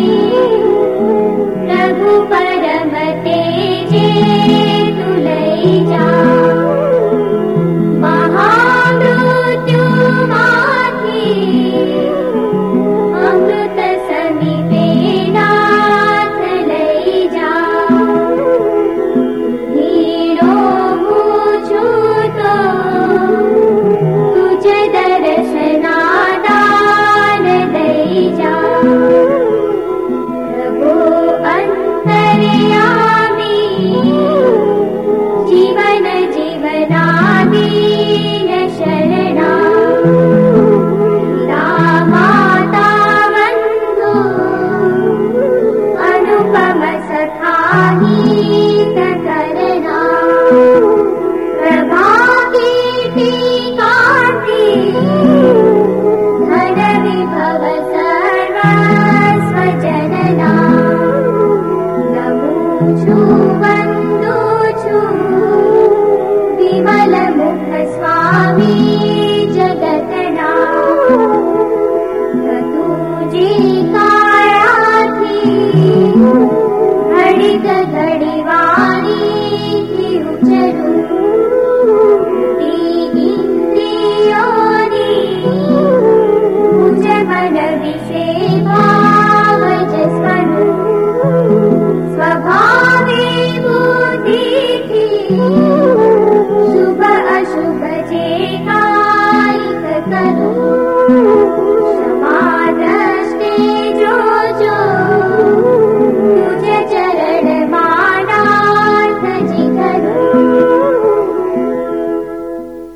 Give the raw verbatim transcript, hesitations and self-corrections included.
प्रभु परम तेजे तुलई जा महामृत्यु माथी अमृत समीपे नाथ लई जा हीरो मुझू तो तुझ दर्शना दान दई जा प्रभु अंतर्यामी जीवन जीवनादीन शरणा माता बंधु अनुपम सखा गीत करना प्रभा कीर्ति कांति धन विभव सर्वस्व जनना नमो